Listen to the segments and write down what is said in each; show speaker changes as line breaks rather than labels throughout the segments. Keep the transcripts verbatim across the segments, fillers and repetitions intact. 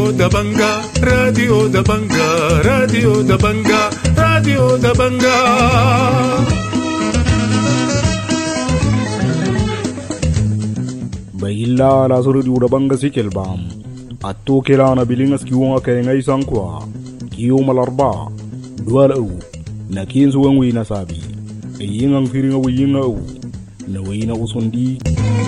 da Banga, Radio da Banga, Radio da Banga, Radio da Banga.
Bayilla la suru di da Banga sikel bam. Atto kelana bilingas kiwonga kay ngay sankwa. Kiyo malarba. Dual au. Na kinsu wangwi na sabi. Eyingang firinga wiyinga au. Na wayina usundi.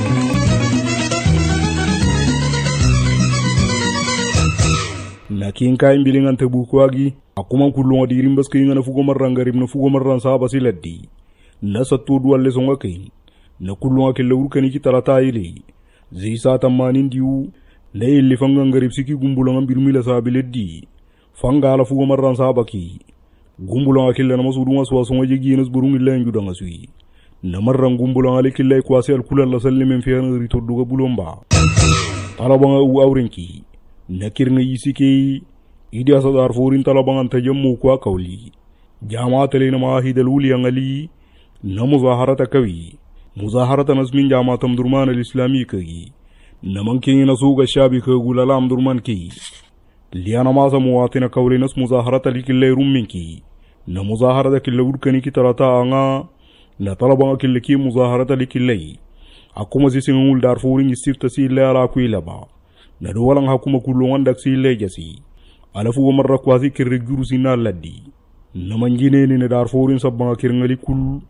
Na kinka imbilingan tebukwagi. Akuma kulunga dirimbas kinga na fugo marrangarib na fugo marran saba siladdi. Na sattu dual lesonga kay. Na kulunga killa urkani ki talata ili. Zisa tamanin diu. Na illi fangangarib siki gumbulanga birmila sabileddi. Fangala fugo marran saba ki. Gumbulanga killa na masudunga swasonga jeginas burung illa njudanga sui. Na marran gumbulanga li killa ikwasi alkula la sallimen fiyana ritoduga bulomba. Talabanga u awrenki. Nakirnga yisike. Idi asadar forin talabangan tajammu kwa kauli. Jamaatale na mahidal uli angali. Na muzaharata kawi. Muzaharata nasmin jamaatam durman al-islami kagi. Na mankingi nasuga shabi kagulala am durman ki. Liana masa muwatina kauli nas muzaharata likille rumminki. Na muzaharata killa urkani ki tarata anga. Na talabanga killa ki muzaharata likille. Akuma zisingul darfurin yisifta si illa ala kuilaba. Na duwalang hakuma kulungan daksi ille jasi. Alafu wamarra kwasi kirri guru sina laddi. Na manjine ni na darfurin sabanga kirngali kul.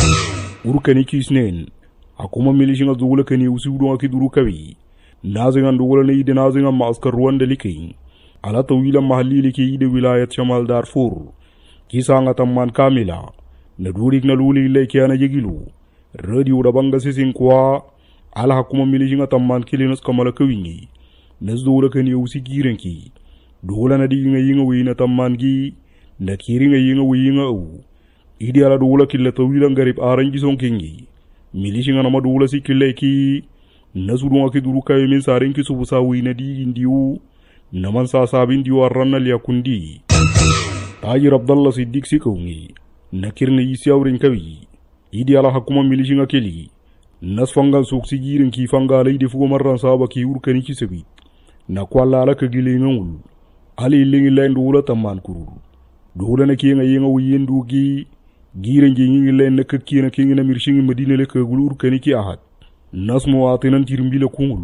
Urkani kisnen. Akuma milishinga dugula kani usiudunga ki duru kawi. Nazingan dugula na ide nazingan maaskar Rwanda liki. Ala tawila mahali liki ide wilayat Shamal Darfur. Kisanga tamman kamila. Na durik na luli ille kiana jegilu. Radio da Banga sisin kwa. Ala hakuma milishinga tamman kilinas kamala kawingi. Nas dugula kani usi girenki. Dugula na di inga inga wina tamman gi. Na kiringa inga wina au. Idi ala dugula killa tawila ngarib aranji sonkingi. Milishinga nama dugula si killa ki. Nasudunga ki duru kayo min sarinki subusa wina di indiu. Naman sasabin diu arranna liya kundi. Tajir Abdallah Siddiq si kaungi. Nakirna isi awrin kawi. Idi ala hakuma milishinga keli. Nas fangan suksi girin ki fangala idi fugo marran saba ki urkani ki sabit. Na kwalla ala kagile ngul. Ali ilingi lain dugula tamman kururu. Dugula na kienga yenga wiyen dugi. Giren jingi lain na kakina kienga na mirshingi madina le kagulu urkani ki ahad. Nas muwatinan tirimbila kungul.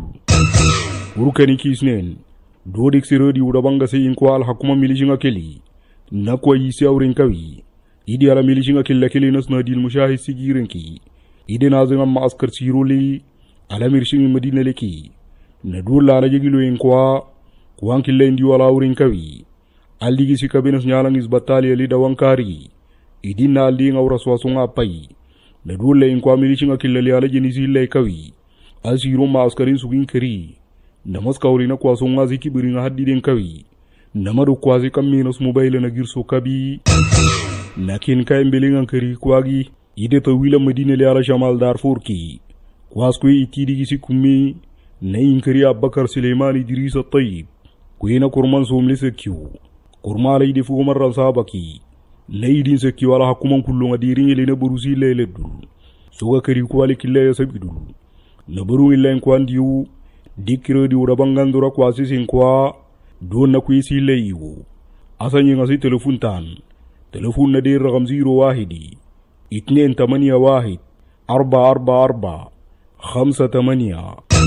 Urkani ki isnen. Dodik si rodi uda Banga se inkwa al hakuma milishinga keli. Na kwa yisi awrin kawi. Idi ala milishinga kella keli nas nadil mushahid si giren ki. Idi nazinga maaskar siruli. Ala mirshingi madina le ki. Na dula ala jegilo inkwa. Kuwan kella indi wala awrin kawi. Aligi si kabinas nyalang isbatali ali dawankari. Idi na ali nga uraswasunga apai. Na dula inkwa milishinga kella li ala jenisi illa kawi. Asiro maaskarin sugin kari. Namas kaurina kwa songa ziki biringa hadidin kawi. Namadu kwa zika minas mobile na girso kabi. Nakin ka imbelingan kari kwagi. Ide tawila madina li ala Shamal Darfur ki. Kwa skwe itidi gisi kumi. Na inkari Abakar Suleiman Idrisa Tayyib. Kuina kurman somli sekiu. Kurmala ide fugo marran sabaki. Na idin sekiu ala hakuman kullunga diringi lina burusi lele dul. Soga kari kwali killa ya sabidul. Na buru illa inkwan diu. Dikiro di uda Bangandura kwa sisin kwa. Doon na kuisi illa iwu. Asanyi ngasi telefon tan. Telefon na dir rakam zero wahidi. Itnen tamania wahid. Arba arba arba. Khamsa tamania.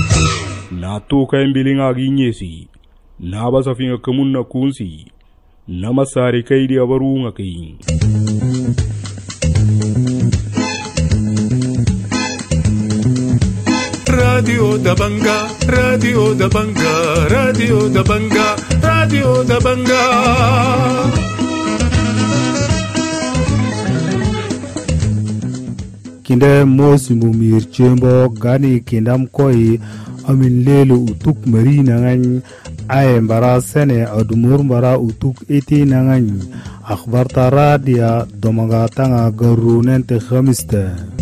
Na toka imbilinga ginyesi. Na basa finga kamun na kunsi. Na masari kaidi abarunga kain.
Radio da Banga, Radio da Banga, Radio da Banga, Radio da Banga.
Kinde mosi mumir chembo gani kindam koi amin lelu utuk mari nangan ay mbara sene adumur mbara utuk iti nangan akhbar taradia domaga tanga garunen te khamiste.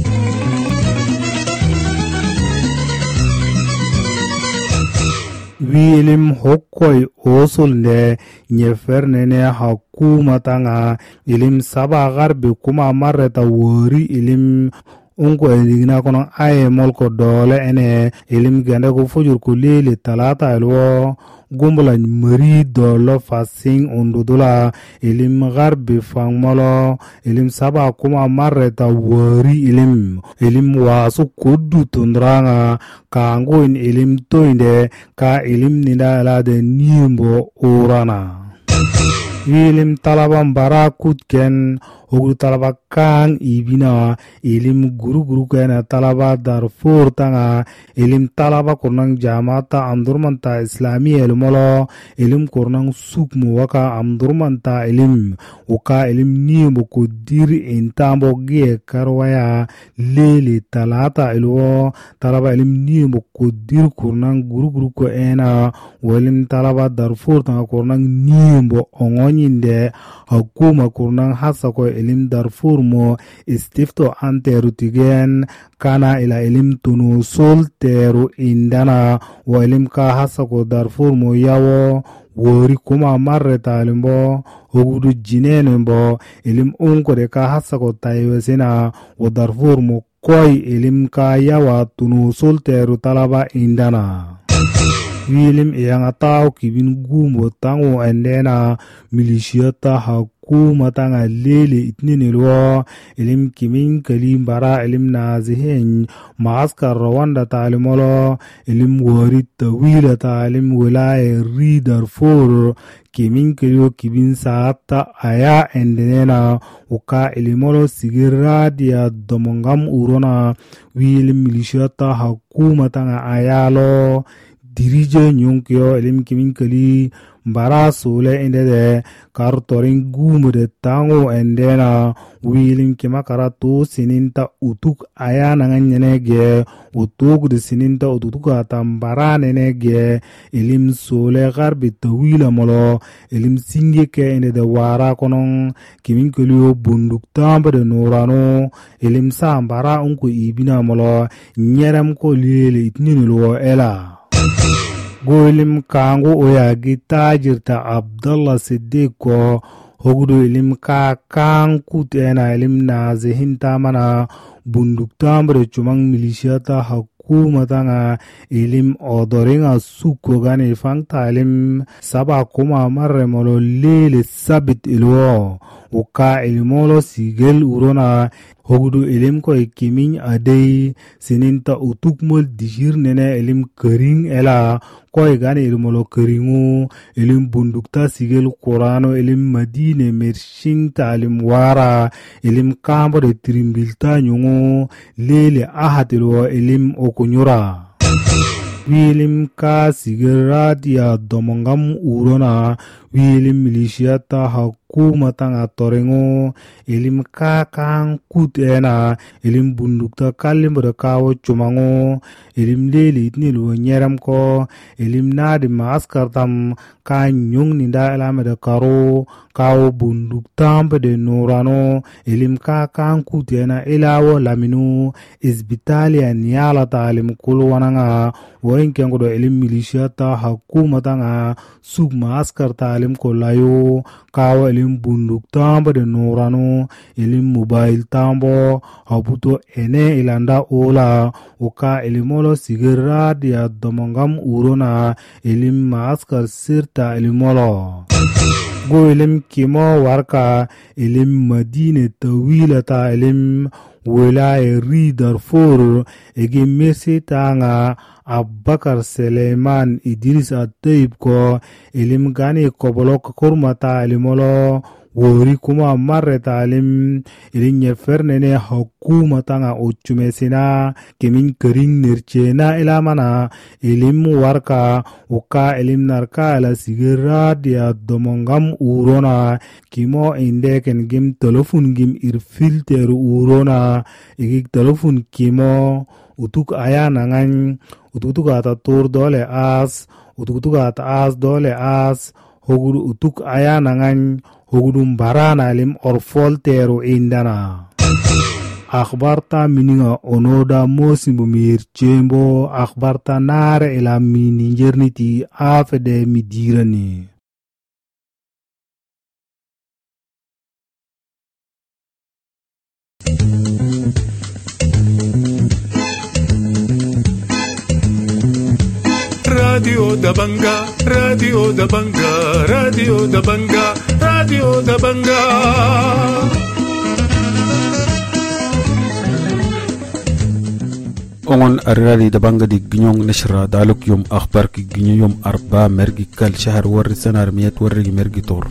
Wilim hokoi osul ne nyeferne ne hakuma tanga ilim saba garbe kuma mareta wori ilim unko eligna kono aye molko dole ene ilim gende ko fujur ko lele talata elwo gumbula mari dolo fasing undudula ilim garbi fangmolo ilim saba kuma marreta wari ilim ilim wasu kudu tundrang kango in ilim toinde ka ilim nida alade nimbo urana ilim talaban barakut ken ogu talaba kang ibina ilim guru guru kena talaba Darfur tanga ilim talaba kurnang jamata amdurmanta islami elmolo ilim kurnang sukmu waka amdurmanta ilim uka ilim nimbo kudir intambo gie karwaya lele talata ilwo talaba ilim nimbo kudir kurnang guru guru ko ena walim talaba Darfur tanga kurnang nimbo ongonyinde hakuma kurnang hasa ko ilim Darfur mo istifto ante rutigen kana ila ilim tunu sol teru indana wa ilim ka hasa ko Darfur mo yawo wori kuma marre talimbo ogudu jinenembo ilim unko de ka hasa ko taywesina wa Darfur mo koy ilim ka yawa tunu sol teru talaba indana wilim iyang ataw kibin gumo tango endena milishiyata hakuma tanga lele itninilwo ilim kimin kalim bara ilim nazihin maaskar Rwanda talimolo ilim wari tawila talim wilaya ri Darfur kimin kiliyo kibin saata aya endenena uka ilimolo sigiradia domongam urona wilim milishiyata hakuma tanga ayalo dirije nyunkyo elim kimin kali bara sole ende de kartoring gumu de tango endena wilim kima karatu sininta utuk aya nanganyenege utuk de sininta utuka tambara nenege elim sole garbi tawila molo elim singe ke ende de wara konon kimin kali bunduk tamba de norano elim sambara unko ibina molo nyeram ko lele itninulwo ela golim kango oya gita jirta Abdullah Siddiq ko hogudu ilim ka kan kutena ilim na zihinta mana bunduk tambre chumang milishiyata hakuma tanga ilim odoringa suko gani fangta ilim saba kuma marre molo lele sabit ilwo uka ilimolo sigel urona hogudu ilim ko ikimin adei sininta utukmol dishir nene ilim kering ela ko igani ilimolo keringu ilim bundukta sigel Qurano ilim Madine mershinta ilim wara ilim kambo de trimbilta nyungu lele ahatilwa ilim okunyura wilim ka sigiradia domongam urona wilim milishiyata hakuma tanga torengo ilim ka kan kutena ilim bundukta kalim berkawo cumango ilim leli itnilu nyeram ko ilim nadi maaskar tam ka nyung ninda elamede karo kawo bundukta de nurano ilim ka kan kutena ilawo laminu isbitalia niyala talim kulwananga woin kengodo ilim milishiyata hakuma tanga sub maaskar talim ko layo kawo ilim bunduk tambo de nurano ilim mobile tambo habuto ene ilanda ola uka ilimolo sigera dia domongam urona ilim maaskar sirta ilimolo go ilim kimo warka ilim Madine tawila ta ilim wilaya ri Darfur egi mesi tanga Abubakar Suleiman Idris Atayib ko ilim gani kobolok kurmata ilimolo wori kuma marre talim ilin yefernene hakuma tanga uchumesina kemin kering nirchena ilamana ilim warka uka ilim narka ala sigera dia domongam urona kimo indeken gim telefon gim irfilter urona igik telefon kimo utuk aya nangan utuk ata tur dole as utuk ata as dole as hogudu utuk aya nangan hogudum barana lim orfol teru indana akhbarta mininga onoda mosimbo mir chembo akhbarta nare ila mini njerniti afede midirani
Radio Dabanga, Radio Dabanga, Radio Dabanga, Radio Dabanga.
أون الرادي دبانغ دي جنيون نشرة دالوك يوم أخبار كي جنيون يوم أربعة مرجي كل شهر ور سنة أرميات ورجي مرجي طور.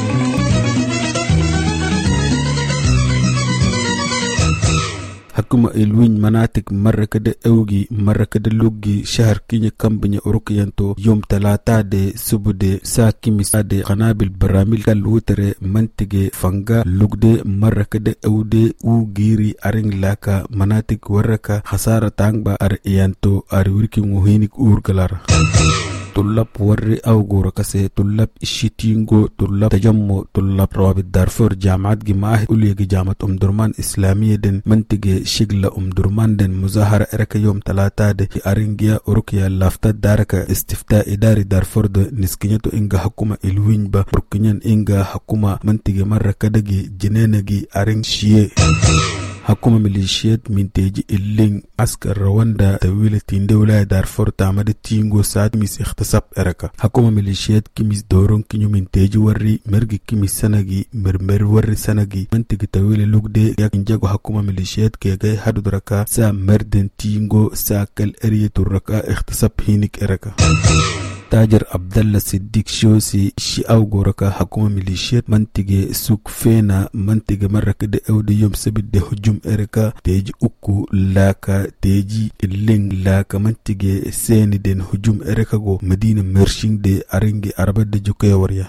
حكومة إلوين مناطق مرة كده أوجي مرة كده لوجي شهر كينيا كامبنيا أوروكيانتو يوم ثلاثة دي سبودي ساكي مسادي قنابل براميل كالوتر منطقة فانجا لوجدي مرة كده أودي وغيري أرين لاكا مناطق وركا خسارة تانبا أريانتو أريوركي مهينك أورغلار طلاب وري أو غوركاسي طلاب الشيتينغو طلاب تجمع طلاب روابط دارفور جامعات جماعة أولية جامعة أم درمان إسلامية دن منطقة شغلة أم درمان دن مظاهرة إركا يوم ثلاثة دي أرينجيا أوروكيا لافتات داركا استفتاء إداري دارفور دو نسكينيتو إنغا حكومة إلوين با بركنين إنغا حكومة منطقة مرة كدغي جنينغي أرين شيه حكومة ميليشيات من تيجي اللين عسكر رواندا طويلة دولة دارفور تعمد تينغو ساعد ميس اختصاب إركا حكومة ميليشيات كميس دورون كنيو من تيجي وري مرغي كميس سنغي مرمر وري سنغي منطقة طويلة لوك دي يكن جاغو حكومة ميليشيات كي غاي حدود ركا سا مردن تينغو سا كال ارية الركا اختصاب هينك إركا تاجر عبدالله صديق شوسي شي او غوركا حكومة ميليشيات منطقة سوق فينا منطقة مرة كده او دي يوم سبت دي هجوم اركا تيجي اوكو لاكا تيجي اللين لاكا منطقة سيني دين هجوم اركا غو مدينة مرشين دي ارنجي عربات دي جوكي وريا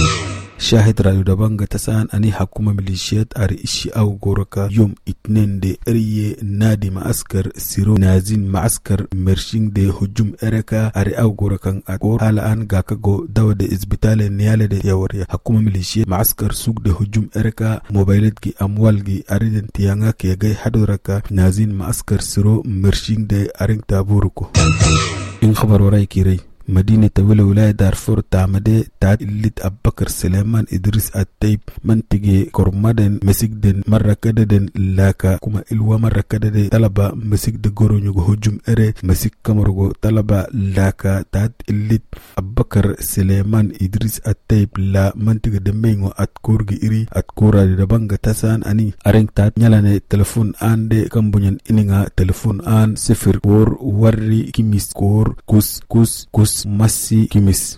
شاهد راديو دبانغ تسان أني حكومة ميليشيات أري إشي أو غوركا يوم اتنين دي أري نادي معسكر سيرو نازين معسكر مرشين دي هجوم إركا أري أو غوركا أكور حالا أن غاكا غو دو دي إزبتال نيالة دي يوريا حكومة ميليشيات معسكر سوق دي هجوم إركا موبايلات جي أموال جي أري دين تيانغا كي غاي حدو ركا نازين معسكر سيرو مرشين دي أرين تابوركو إن خبر وراي كيري مدينة طويلة ولاية دارفور تعمد تعد الليت أبكر سليمان إدريس التايب منطقة كورمادن مسيك دن مرة كده دن لاكا كما إلوا مرة كده دن طلبة مسيك دقورو نيوغو هجوم إري مسيك كامرغو طلبة لاكا تعد الليت أبكر سليمان إدريس التايب لا منطقة دمينغو أتكورغي إري أتكورا دي دبانغ تسان أني أرين تعد نيالاني تلفون آن دي كمبونيان إنيغا تلفون آن سفر كور وري كيميس كور كوس كوس كوس ماسي كيميس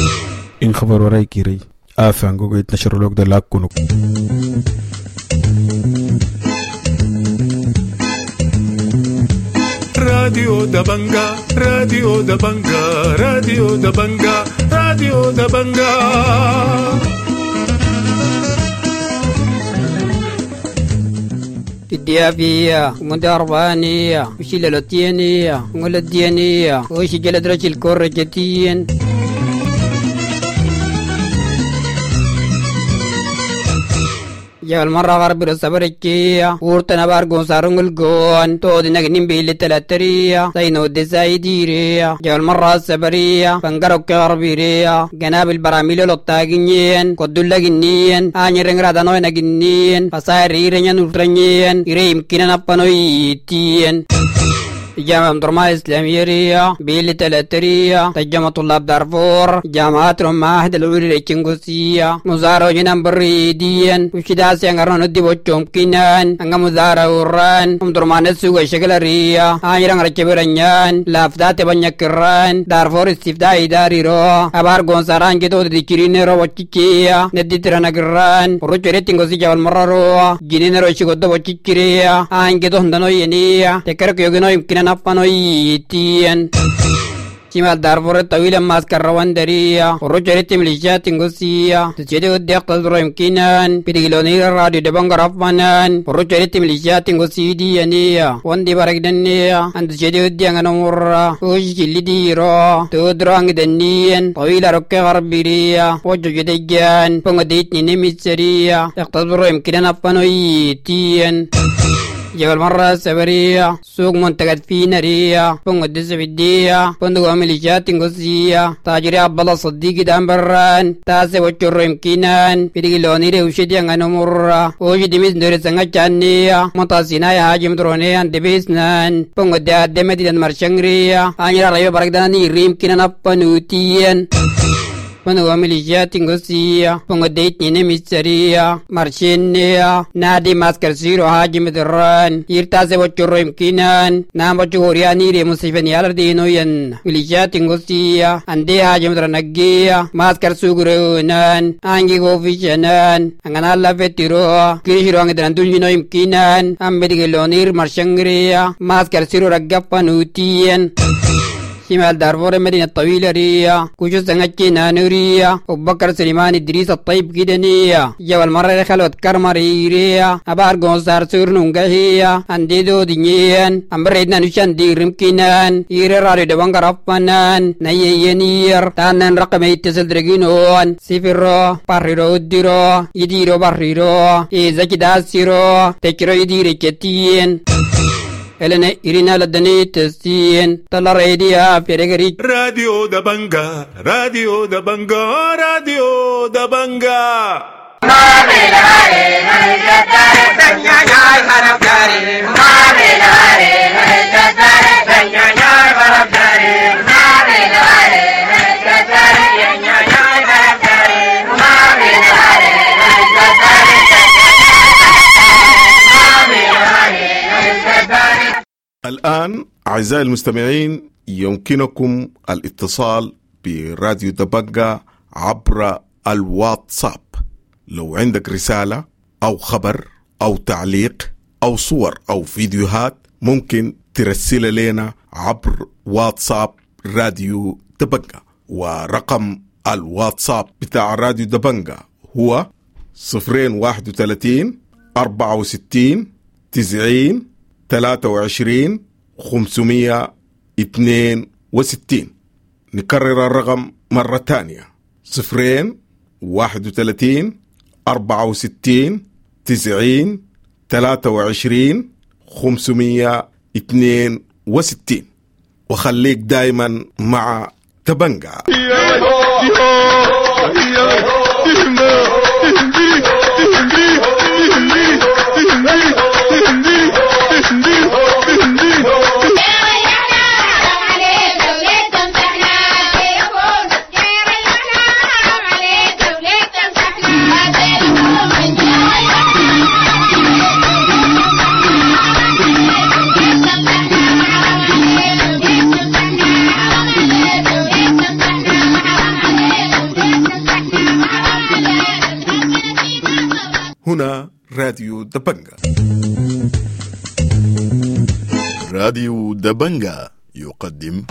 إن خبر وراي كيري آفان غوغو يتنشر لوك دا لاك كونوك
راديو دبانغا راديو دبانغا راديو دبانغا راديو دبانغا
الديابية ومداربانية وشيلالوتيانية ومولديانية وشجلة درج الكورجتين جال مرة غرب الصبركية ورتنا بارغون سارون الجون تود نجنين بيل تلاترية سينو دسايديرية جال مرة الصبرية فنجرو كغربيرية جناب البراميل لطاجنين كدولا جنين آني رنجرا نوي نجنين فصاير ريرين نوترنين يريم كنا نبنويتين جامعة درما إسلامية ريا بيل تلاترية تجمع طلاب دارفور جامعات رماهد الأولي الإنجليزية مزارو جنان بريدين وشدا سيانغرون الدبو كينان أنغا مزارو وران أم درما نسوغ شكل ريا آنيران رجبرانيان لافتات بانيكران دارفور استفداء إداري رو أبار غونساران جتو ديكيرين رو وچيكيا نديتران أقران وروچو ريتنغوسي جوال مرة رو جنين رو شكو وچيكيريا آن جتو هندنو ينيا تكرك يوغنو يمكن نفنويتين شمال دارفور الطويلة ماسكر روان درية ورجعت ميليشيات تنغوسية تسيدي وديق تزرو يمكنان بديلونير الراديو دبانغ رفمانان ورجعت ميليشيات تنغوسي ديانية واندي بارك دنية أن تسيدي وديق نمورا وشي اللي ديرو تودرو دنيين طويلة ركي غربيرية وجو جديجان فنغديتني نميت سرية تزرو يمكنان نفنويتين جبل مرة سبرية سوق منتجات في نرية بنغ الدس بدية بندق ميليشيات تنقصية تاجري عبد صديق دام بران تاسي وچر يمكنان بدي لوني روشدي عن مرة وجد ميز نور سنجانية متاسينا يا هاجم دروني عند بيسنان بنغ الدات دمتي دان مرشنغرية أني رأيو برقداني ريم كنا نبنوتيين Pano milisia tingosia, pongo date ni miseria, marchinia, nadi masker zero haji medran, irtase wachoro imkinan, namba chuhoriani re musifeni alardino yen, milisia tingosia, ande haji medranagia, masker sugureunan, angi gofishanan, anganala vetiro, kirishiro angedranduljino imkinan, ambedigilonir marshangria, masker zero ragapanutien. شمال دارفور المدينة الطويلة ريا كوشو سنجينا نوريا وبكر سليمان إدريس الطيب كدنيا جو المرة خلوت كرمري ريا أبار غونسار سورنونغا هيا أنديدو دينيان أمبريدنا نشان دي رمكينان إيري راري دوانغا رفنان نيينير تانن رقم يتصل درقينون سفرو باريرو ديرو يديرو باريرو إيزا كداسيرو تكرو يديري كتين Elena Irina Ladani Tessin Tala Radio Peregari
Radio da Banga Radio da Banga Radio da Banga Mamelare Hayatare Tanyayai Harapare Mamelare Hayatare Tanyayai Harapare Mamelare Hayatare Tanyayai Harapare Mamelare Hayatare الآن أعزائي المستمعين يمكنكم الاتصال براديو دبنجا عبر الواتساب. لو عندك رسالة أو خبر أو تعليق أو صور أو فيديوهات ممكن ترسل لنا عبر واتساب راديو دبنجا، ورقم الواتساب بتاع راديو دبنجا هو صفرين واحد وثلاثين أربعة وستين تسعين ثلاثة وعشرين خمسمية اثنين وستين. نكرر الرقم مرة تانية صفرين واحد وثلاثين أربعة وستين تسعين ثلاثة وعشرين خمسمية اثنين وستين. وخليك دايما مع دبنجا. هنا راديو دبنجا.
راديو دبنجا يقدم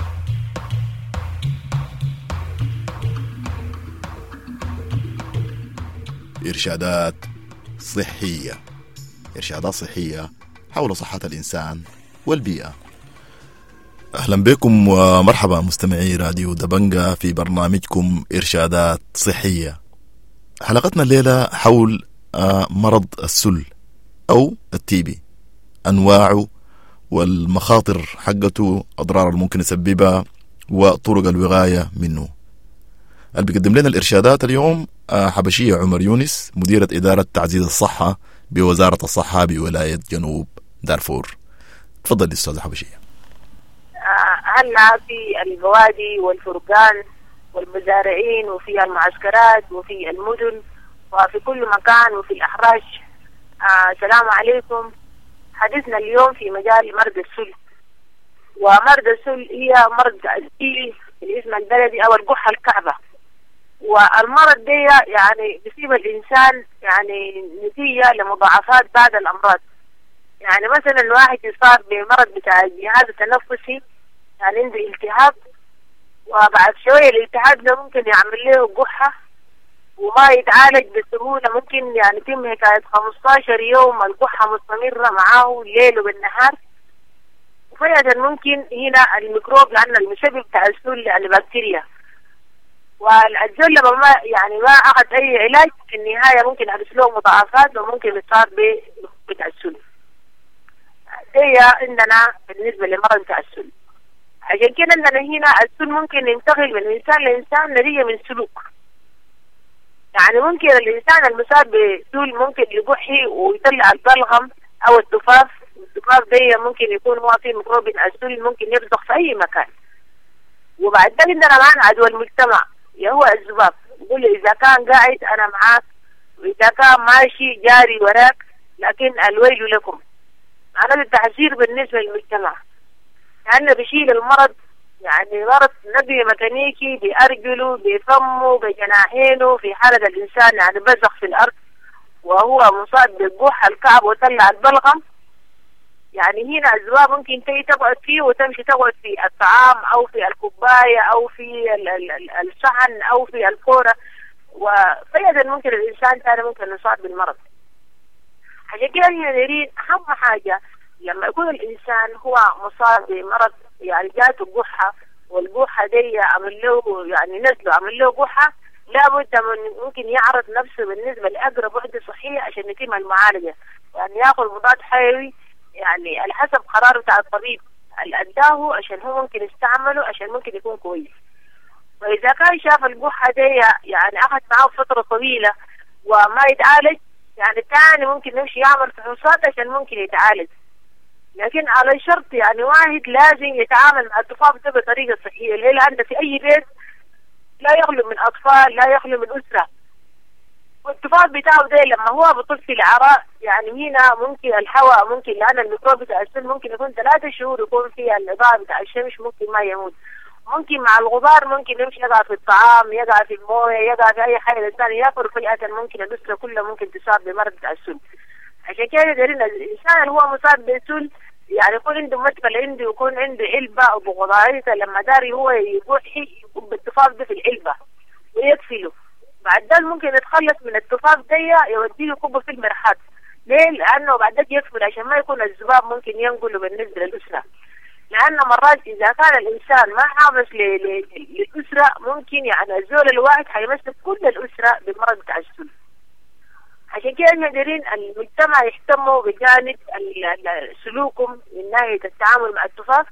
إرشادات صحية، إرشادات صحية حول صحة الإنسان والبيئة. أهلا بكم ومرحبا مستمعي راديو دبنجا في برنامجكم إرشادات صحية. حلقتنا الليلة حول مرض السل أو التيبي، أنواعه والمخاطر حقته، أضرار الممكن يسببها وطرق الوقاية منه. اللي بيقدم لنا الإرشادات اليوم حبشية عمر يونس، مديرة إدارة تعزيز الصحة بوزارة الصحة بولاية جنوب دارفور. تفضل أستاذة حبشية.
هلا في البوادي والفرقان والمزارعين وفي المعسكرات وفي المدن وفي كل مكان وفي الأحراش. آه السلام عليكم. حديثنا اليوم في مجال مرض السل. ومرض السل هي مرض أسئلي بالاسم البلدي أو القحة الكعبة. والمرض ده يعني بيصيب الإنسان يعني نتيجة لمضاعفات بعد الأمراض. يعني مثلا الواحد يصاب بمرض بتاع الجهاز التنفسي، يعني عنده التهاب، وبعد شوية الالتهاب ده ممكن يعمل له قحة وما يتعالج بسهولة. ممكن يعني يتم حكاية خمستاشر يوم القحة مستمرة معاه الليل وبالنهار. وفجأة ممكن هنا الميكروب، لأن المسبب بتاع السل يعني بكتيريا، والزول لما ما يعني ما أخذ أي علاج في النهاية ممكن يحدث له مضاعفات وممكن يصاب بتاع السل. هي عندنا بالنسبة لمرض التعسل. عشان كده عندنا هنا السل ممكن ينتقل من إنسان لإنسان نتيجة من سلوك. يعني ممكن الإنسان المصاب بسل ممكن يبحي ويطلع البلغم أو التفاف. التفاف ده ممكن يكون هو فيه ميكروب السل ممكن يرزق في أي مكان. وبعد ذلك عندنا معنا عدوى المجتمع هو الذباب. يقول إذا كان قاعد أنا معاك، وإذا كان ماشي جاري وراك، لكن الويل لكم. هذا التحذير بالنسبة للمجتمع، لأنه بيشيل المرض، يعني مرض نبي ميكانيكي بأرجله بفمه بجناحينه في حالة الإنسان يعني بزخ في الأرض وهو مصاب بالجوح الكعب وطلع البلغم. يعني هنا الذباب ممكن تيجي تقعد فيه وتمشي تقعد في الطعام أو في الكوباية أو في الصحن أو في الكورة، وفيدا ممكن الإنسان ثاني ممكن يصاب بالمرض. عشان كده هنا نريد أهم حاجة لما يكون الإنسان هو مصاب بمرض يعني جاته جحة والجحة دي عمل له يعني نزله عمل له جحة، لابد من ممكن يعرض نفسه بالنسبة لأقرب وحدة صحية عشان يتم المعالجة، يعني ياخذ مضاد حيوي يعني على حسب قرار بتاع الطبيب اللي أداه عشان هو ممكن يستعمله عشان ممكن يكون كويس. وإذا كان شاف الجحة دي يعني أخذ معاه فترة طويلة وما يتعالج، يعني الثاني ممكن يمشي يعمل فحوصات عشان ممكن يتعالج، لكن على شرط يعني واحد لازم يتعامل مع التفاف ده بطريقة صحية. اللي عنده في أي بيت لا يخلو من أطفال لا يخلو من أسرة، والتفاف بتاعه ده لما هو بطفي العراء يعني هنا ممكن الهواء ممكن لأن الميكروب بتاع السل ممكن يكون ثلاثة شهور يكون فيها الإضاءة بتاع الشمس ممكن ما يموت، ممكن مع الغبار ممكن يمشي يقع في الطعام يقع في المويه يقع في أي حاجة الإنسان ياكل فجأة ممكن الأسرة كلها ممكن تصاب بمرض بتاع السل. عشان كده دارين الإنسان اللي هو مصاب بالسل يعني يكون عنده مشكلة عنده يكون عنده علبة أو بغضاريته لما داري هو يبحي يكون بالتفاف ده في العلبة ويكفله، بعد ذلك ممكن يتخلص من التفاف دي يوديه كبه في المرحاض. ليه؟ لأنه بعد ذلك يكفل عشان ما يكون الذباب ممكن ينقله بالنسبة للأسرة، لأن مرات إذا كان الإنسان ما حافظ للأسرة ممكن يعني الزول الواحد حيمسك كل الأسرة بمرض بتاع السل. عشان كده قادرين المجتمع يهتموا بجانب سلوكهم من ناحية التعامل مع التفاف،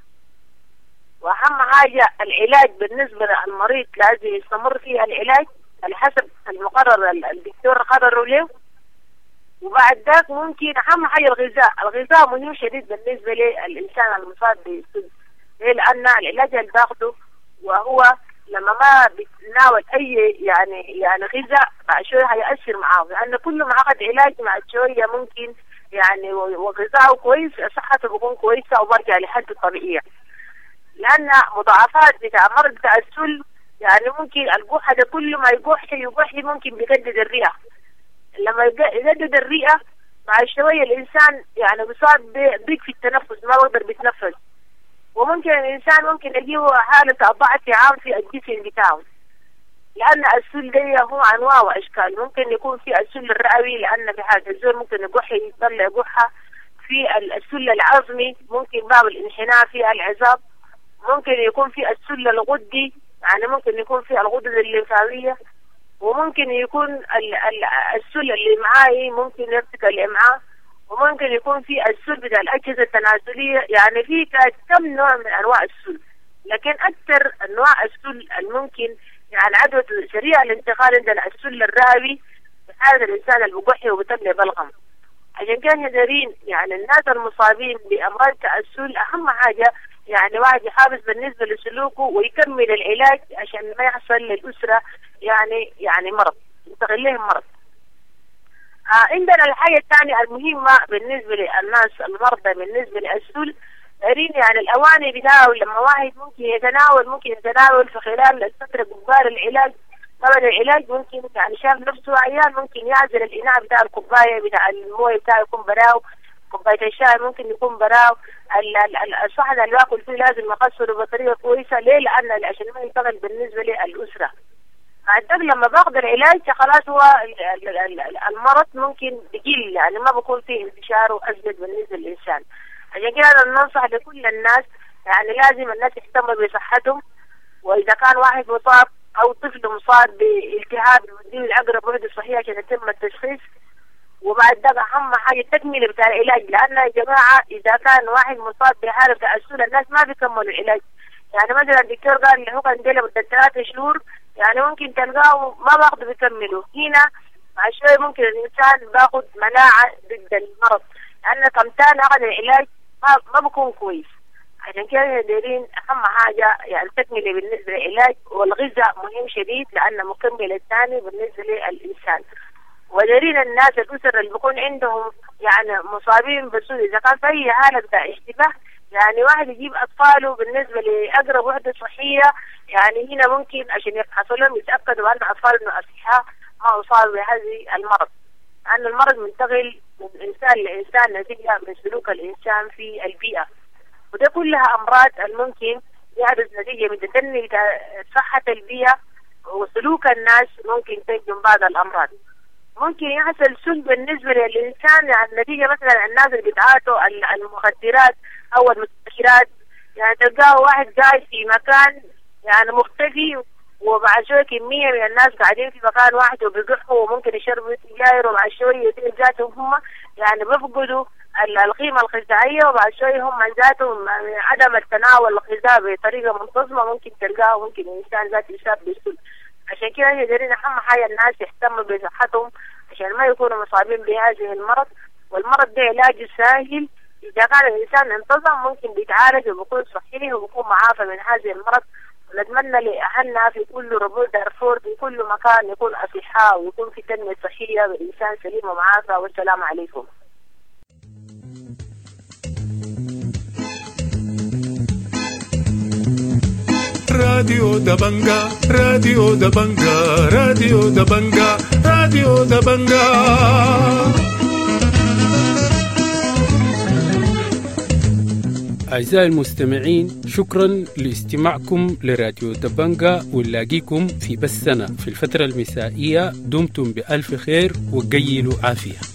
وأهم حاجة العلاج بالنسبة للمريض لازم يستمر فيه العلاج على حسب المقرر الدكتور قرره له. وبعد ذاك ممكن أهم حاجة الغذاء، الغذاء مهم شديد بالنسبة للإنسان المصاب بالسل، لأن العلاج اللي باخده وهو لما ما بيتناول أي يعني يعني غذاء بعد شوية هيأثر معاه، لأن كل ما أخذ علاج مع شوية ممكن يعني وغذاءه كويس صحته بيكون كويسة وبرجع لحالته الطبيعية، لأن مضاعفات بتاع مرض بتاع السل يعني ممكن الجحة ده كل ما يجح يجح ممكن بيجدد الرئة، لما يجدد الرئة بعد شوية الإنسان يعني بيصاب ضيق في التنفس ما بيقدر بيتنفس، وممكن الإنسان ممكن يجيه حالة ضعف عام في الجسم بتاعه، لأن السل ده هو أنواع وأشكال. ممكن يكون في السل الرئوي لأن في حاجة الزول ممكن يجح يطلع جحة، في السل العظمي ممكن باب الانحناء في العظام، ممكن يكون في السل الغدي يعني ممكن يكون في الغدد الليمفاوية، وممكن يكون السل اللي معاه ممكن يمسك الإمعاء، وممكن يكون في السل بتاع الأجهزة التناسلية، يعني في كم نوع من أنواع السل، لكن أكثر أنواع السل الممكن يعني عدوى سريع الانتقال عندنا السل الرئوي في حالة الإنسان المجحي وبتبني بلغم. عشان كان يدرين يعني الناس المصابين بأمراض السل أهم حاجة يعني واحد يحافظ بالنسبة لسلوكه ويكمل العلاج عشان ما يحصل للأسرة يعني يعني مرض ينتقل لهم مرض. آه عندنا الحاجة الثانية المهمة بالنسبة للناس المرضى بالنسبة للسل، دارين يعني الأواني بتاعه لما واحد ممكن يتناول ممكن يتناول في خلال الفترة قبال العلاج. طبعا العلاج ممكن يعني شاف نفسه عيان ممكن يعزل الإناء بتاع الكوباية بتاع المويه بتاعه يكون براو، كوباية الشاي ممكن يكون براو، الصحن اللي باكل فيه لازم يغسله بطريقة كويسة. ليه؟ لأن عشان ما يشتغل بالنسبة للأسرة. بعد لما باخد العلاج خلاص هو المرض ممكن يقل يعني ما بكون فيه انتشار وأزيد بالنسبة للإنسان. عشان كده ننصح لكل الناس يعني لازم الناس يهتموا بصحتهم، وإذا كان واحد مصاب أو طفل مصاب بالتهاب يوديه الأقرب وحدة صحية عشان يتم التشخيص، وبعد ذلك أهم حاجة التكملة بتاع العلاج، لأن يا جماعة إذا كان واحد مصاب بحالة تأسل الناس ما بيكملوا العلاج. يعني مثلا الدكتور قال لي حقن دي لمدة ثلاثة شهور، يعني ممكن تلقاه ما باخذ بيكملوا. هنا مع شوية ممكن الإنسان باخذ مناعة ضد المرض، لأن كمتان أخذ العلاج ما ما بكون كويس. عشان كده دايرين أهم حاجة يعني التكملة بالنسبة للعلاج، والغذاء مهم شديد لأنه مكمل الثاني بالنسبة للإنسان. ودايرين الناس الأسر اللي بيكون عندهم يعني مصابين بالسود إذا كان في أي حالة اشتباه، يعني واحد يجيب أطفاله بالنسبة لأقرب وحدة صحية، يعني هنا ممكن عشان يفحصوا لهم يتأكدوا أن أطفالهم أصحاء ما أصابوا بهذه المرض، لأن المرض منتقل من إنسان لإنسان نتيجة من سلوك الإنسان في البيئة. وده كلها أمراض الممكن يحدث نتيجة من تدني صحة البيئة وسلوك الناس، ممكن تنجم بعض الأمراض. ممكن يحصل سل بالنسبة للإنسان يعني نتيجة مثلا الناس اللي بيتعاطوا المخدرات أو المستشفيات، يعني تلقاه واحد قاعد في مكان يعني مختفي، وبعد شوية كمية من الناس قاعدين في مكان واحد وبيقحوا وممكن يشربوا سجاير، وبعد شوية ذاتهم هم يعني بيفقدوا القيمة الغذائية، وبعد شوية هم ذاتهم عدم التناول الغذاء بطريقة منتظمة ممكن تلقاه ممكن الإنسان ذاته يصاب بالسل. عشان كده يقدرين أهم حاجة الناس يهتموا بصحتهم عشان ما يكونوا مصابين بهذه المرض. والمرض ده علاجه سهل إذا كان الإنسان انتظم، ممكن بيتعالج وبيكون صحيح وبيكون معافى من هذه المرض. ونتمنى لأهلنا في كل ربوع دارفور في كل مكان يكون أصحاء ويكون في تنمية صحية والإنسان سليم ومعافى. والسلام عليكم.
راديو دبنجا راديو دبنجا راديو دبنجا راديو دبنجا.
أعزائي المستمعين، شكرا لاستماعكم لراديو دبنجا، ونلاقيكم في بثنا في الفترة المسائية. دمتم بألف خير وقيلوا عافية.